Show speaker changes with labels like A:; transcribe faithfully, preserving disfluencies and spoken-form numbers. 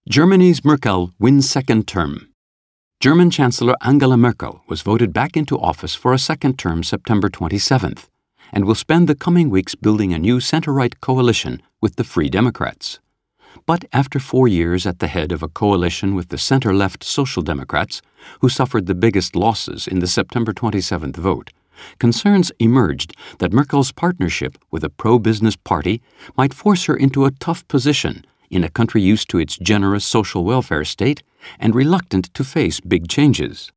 A: Germany's Merkel wins second term. German Chancellor Angela Merkel was voted back into office for a second term September twenty-seventh and will spend the coming weeks building a new center-right coalition with the Free Democrats. But after four years at the head of a coalition with the center-left Social Democrats, who suffered the biggest losses in the September twenty-seventh vote, concerns emerged that Merkel's partnership with a pro-business party might force her into a tough position in a country used to its generous social welfare state and reluctant to face big changes.